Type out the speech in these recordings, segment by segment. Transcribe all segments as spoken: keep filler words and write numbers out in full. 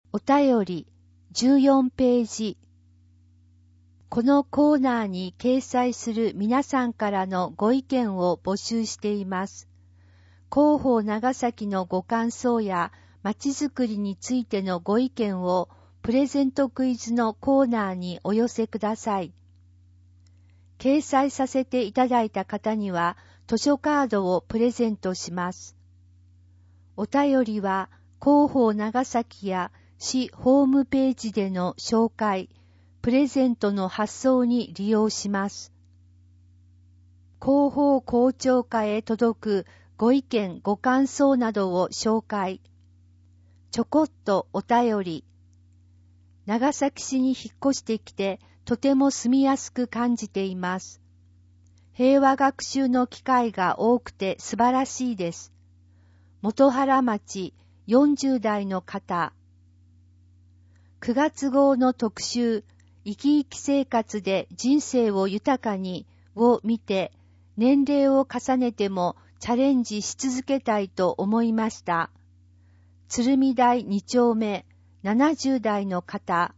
お便りじゅうよんページ。このコーナーに掲載する皆さんからのご意見を募集しています。広報長崎のご感想やまちづくりについてのご意見をプレゼントクイズのコーナーにお寄せください。掲載させていただいた方には図書カードをプレゼントします。お便りは広報長崎や市ホームページでの紹介、プレゼントの発送に利用します。広報校長課へ届くご意見ご感想などを紹介。ちょこっとお便り。長崎市に引っ越してきてとても住みやすく感じています。平和学習の機会が多くて素晴らしいです。元原町よんじゅう代の方。くがつ号の特集、生き生き生活で人生を豊かにを見て、年齢を重ねてもチャレンジし続けたいと思いました。鶴見台に丁目、ななじゅう代の方。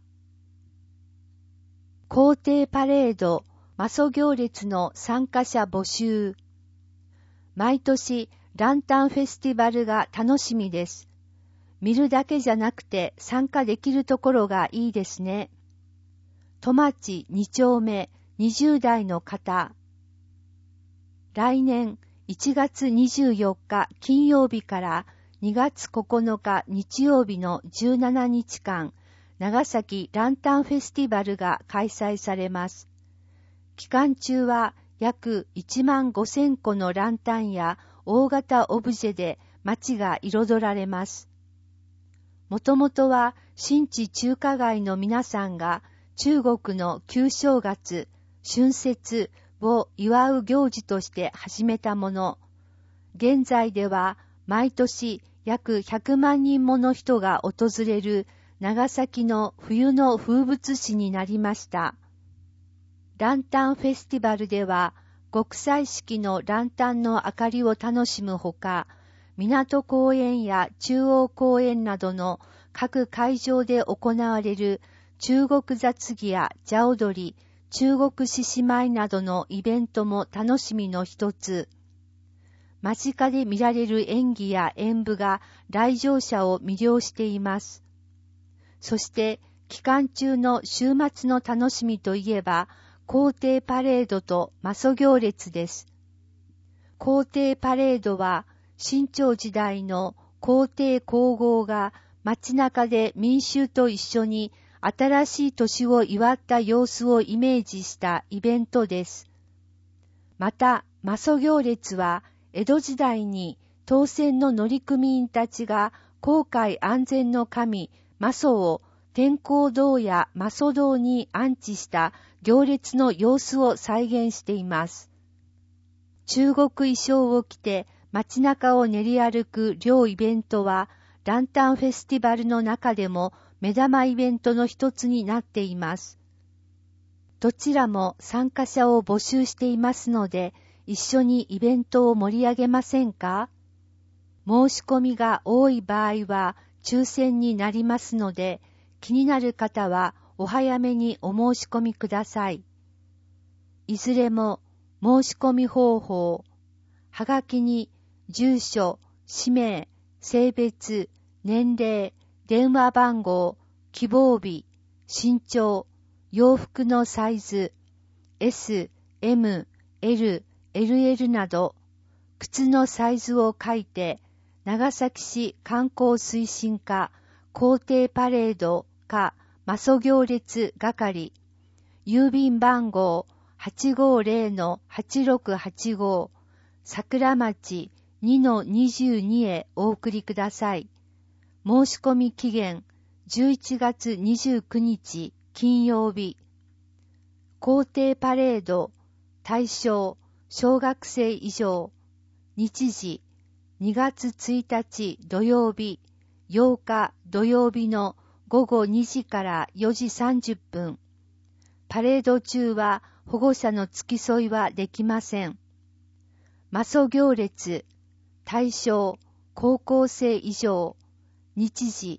校庭パレード、媽祖行列の参加者募集。毎年、ランタンフェスティバルが楽しみです。見るだけじゃなくて参加できるところがいいですね。戸町に丁目にじゅう代の方。来年いちがつにじゅうよっか金曜日からにがつここのか日曜日のじゅうななにちかん、長崎ランタンフェスティバルが開催されます。期間中は約いちまんごせんこのランタンや大型オブジェで街が彩られます。もともとは新地中華街の皆さんが中国の旧正月、春節を祝う行事として始めたもの。現在では毎年約ひゃくまんにんもの人が訪れる長崎の冬の風物詩になりました。ランタンフェスティバルでは極彩色のランタンの明かりを楽しむほか、港公園や中央公園などの各会場で行われる中国雑技や茶踊り、中国獅子舞などのイベントも楽しみの一つ。間近で見られる演技や演舞が来場者を魅了しています。そして期間中の週末の楽しみといえば、校庭パレードと媽祖行列です。校庭パレードは、清朝時代の皇帝皇后が街中で民衆と一緒に新しい年を祝った様子をイメージしたイベントです。また、媽祖行列は江戸時代に当選の乗組員たちが航海安全の神媽祖を天公堂や媽祖堂に安置した行列の様子を再現しています。中国衣装を着て街中を練り歩く両イベントは、ランタンフェスティバルの中でも目玉イベントの一つになっています。どちらも参加者を募集していますので、一緒にイベントを盛り上げませんか？申し込みが多い場合は抽選になりますので、気になる方はお早めにお申し込みください。いずれも申し込み方法、はがきに住所、氏名、性別、年齢、電話番号、希望日、身長、洋服のサイズ、S、M、L、エルエル など、靴のサイズを書いて、長崎市観光推進課、校庭パレード課、媽祖行列係、郵便番号 はちごぜろのはちろくはちご、桜町 にのにじゅうに へお送りください。申し込み期限じゅういちがつにじゅうくにち金曜日。校庭パレード対象小学生以上。日時にがつついたち土曜日、ようか土曜日のごごにじからよじさんじゅっぷん。パレード中は保護者の付き添いはできません。媽祖行列対象高校生以上。日時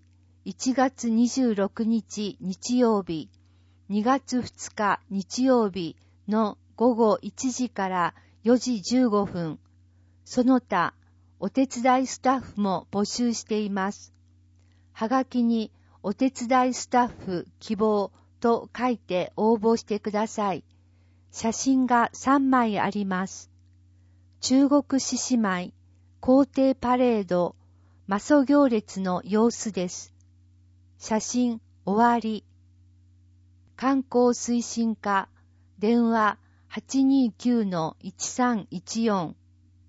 いちがつにじゅうろくにち日曜日、にがつふつか日曜日のごごいちじからよじじゅうごふん、その他、お手伝いスタッフも募集しています。はがきにお手伝いスタッフ希望と書いて応募してください。写真がさんまいあります。中国獅子舞、皇帝パレード、媽祖行列の様子です。写真終わり。観光推進課、電話 はちにーきゅうのいちさんいちよん。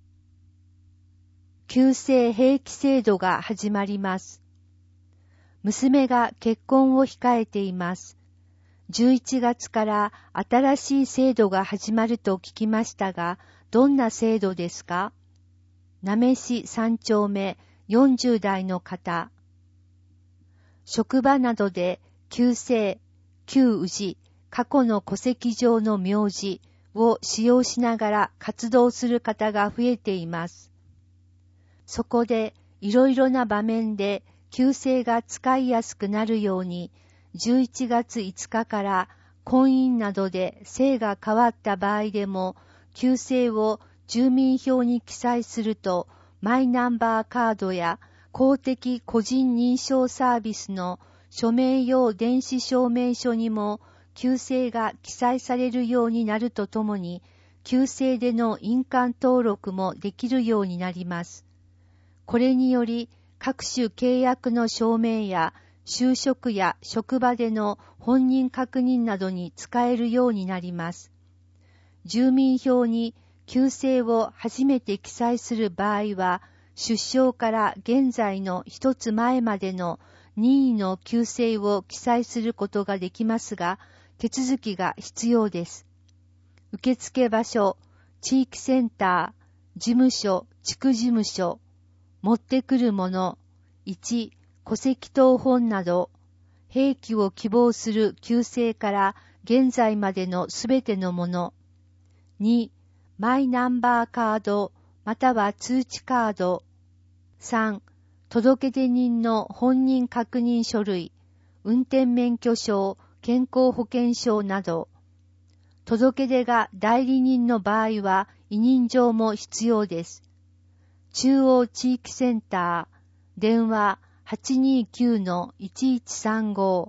旧制兵役制度が始まります。娘が結婚を控えています。じゅういちがつから新しい制度が始まると聞きましたが、どんな制度ですか？なめしさんちょうめよんじゅうだいの方。職場などで旧姓、旧氏、過去の戸籍上の名字を使用しながら活動する方が増えています。そこでいろいろな場面で旧姓が使いやすくなるように、じゅういちがついつかから婚姻などで姓が変わった場合でも、旧姓を住民票に記載すると、マイナンバーカードや公的個人認証サービスの署名用電子証明書にも旧姓が記載されるようになるとともに、旧姓での印鑑登録もできるようになります。これにより、各種契約の証明や就職や職場での本人確認などに使えるようになります。住民票に旧姓を初めて記載する場合は、出生から現在の一つ前までの任意の旧姓を記載することができますが、手続きが必要です。受付場所、地域センター、事務所、地区事務所、持ってくるもの、いち、戸籍謄本など、兵役を希望する旧姓から現在までのすべてのもの、に、マイナンバーカードまたは通知カード、さん、届出人の本人確認書類、運転免許証、健康保険証など、届出が代理人の場合は委任状も必要です。中央地域センター、電話 はちにーきゅうのいちいちさんご。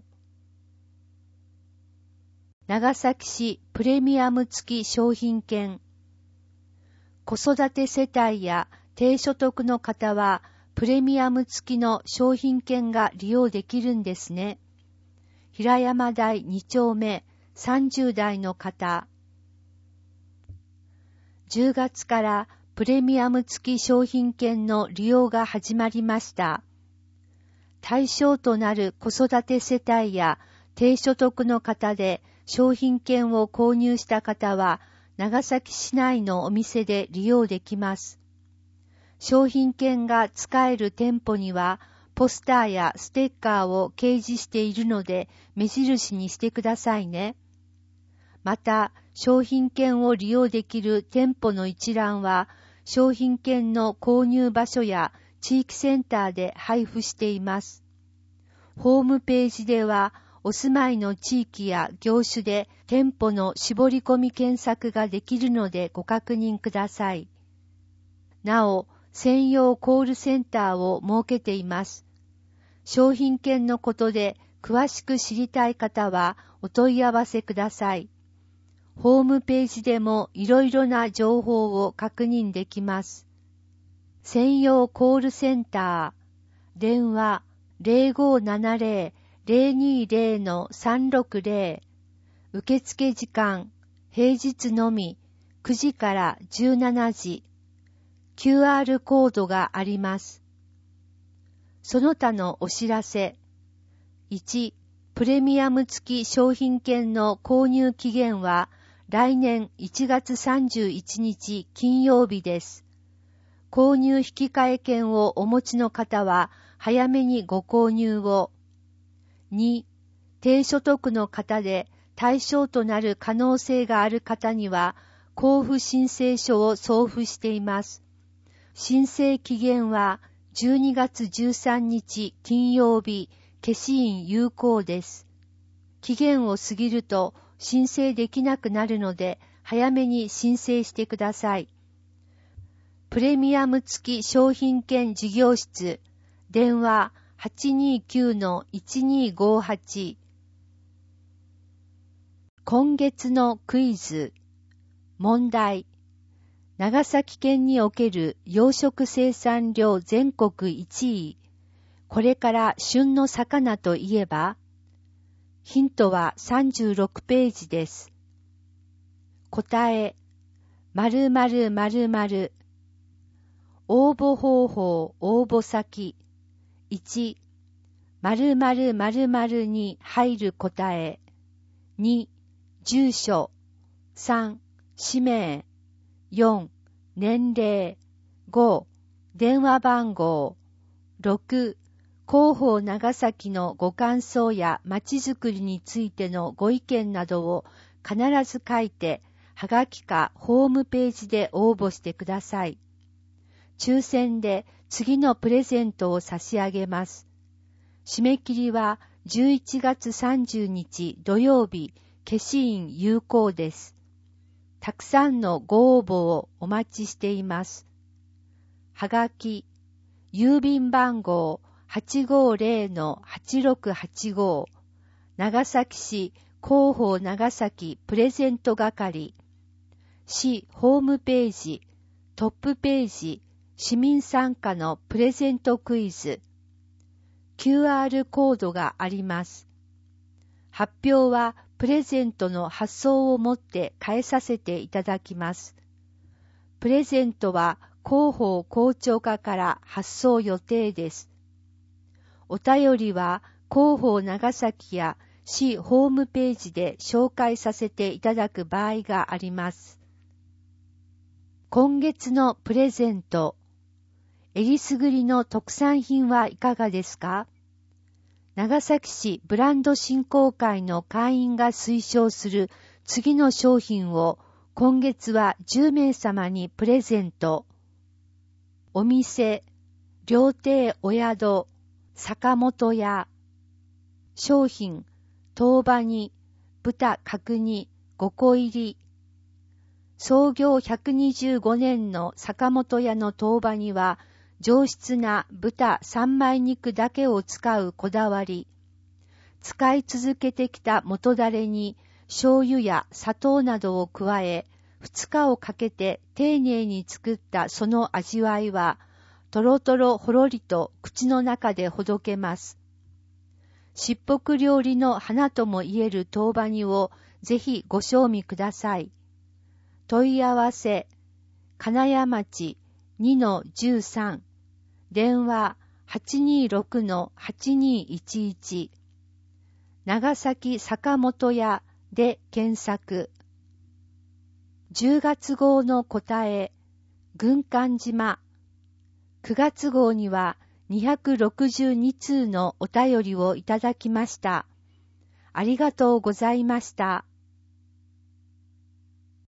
長崎市プレミアム付き商品券。子育て世帯や低所得の方はプレミアム付きの商品券が利用できるんですね。平山台にちょうめさんじゅうだいの方。じゅうがつからプレミアム付き商品券の利用が始まりました。対象となる子育て世帯や低所得の方で商品券を購入した方は長崎市内のお店で利用できます。商品券が使える店舗にはポスターやステッカーを掲示しているので目印にしてくださいね。また、商品券を利用できる店舗の一覧は商品券の購入場所や地域センターで配布しています。ホームページではお住まいの地域や業種で店舗の絞り込み検索ができるのでご確認ください。なお、専用コールセンターを設けています。商品券のことで詳しく知りたい方はお問い合わせください。ホームページでもいろいろな情報を確認できます。専用コールセンター、電話 ゼロごーななゼロ ゼロにーゼロのさんろくゼロ、受付時間、平日のみくじからじゅうしちじ、キューアール コードがあります。その他のお知らせ。いち、プレミアム付き商品券の購入期限は来年いちがつさんじゅういちにち金曜日です。購入引換券をお持ちの方は早めにご購入を。に、低所得の方で対象となる可能性がある方には交付申請書を送付しています。申請期限はじゅうにがつじゅうさんにち金曜日消印有効です。期限を過ぎると申請できなくなるので、早めに申請してください。プレミアム付き商品券事業室、電話 はちにーきゅうのいちにーごはち。今月のクイズ。問題。長崎県における養殖生産量全国いちい。これから旬の魚といえば？ヒントはさんじゅうろくページです。答え。〇〇〇〇。応募方法応募先。いち、〇〇〇〇に入る答え。に、住所。さん、氏名。よん、年齢。ご、電話番号。ろく、広報長崎のご感想やまちづくりについてのご意見などを必ず書いて、はがきかホームページで応募してください。抽選で次のプレゼントを差し上げます。締め切りはじゅういちがつさんじゅうにち土曜日、消印有効です。たくさんのご応募をお待ちしています。はがき、郵便番号 はちごーぜろのはちろくはちご、長崎市広報長崎プレゼント係、市ホームページ、トップページ、市民参加のプレゼントクイズ。キューアール コードがあります。発表はプレゼントの発送をもって返させていただきます。プレゼントは広報校長課から発送予定です。お便りは広報長崎や市ホームページで紹介させていただく場合があります。今月のプレゼント。えりすぐりの特産品はいかがですか？長崎市ブランド振興会の会員が推奨する次の商品を今月はじゅうめいさまにプレゼント。お店、料亭お宿、坂本屋。商品、当場に、豚角煮ごこ入り。創業ひゃくにじゅうごねんの坂本屋の当場には、上質な豚三枚肉だけを使うこだわり。使い続けてきた元だれに醤油や砂糖などを加え、二日をかけて丁寧に作ったその味わいは、とろとろほろりと口の中でほどけます。しっぽく料理の花とも言える当場煮をぜひご賞味ください。問い合わせ、金谷町 にのじゅうさん、電話 はちにーろくのはちにーいちいち、長崎坂本屋で検索。じゅうがつ号の答え、軍艦島。くがつ号にはにひゃくろくじゅうにつうのお便りをいただきました。ありがとうございました。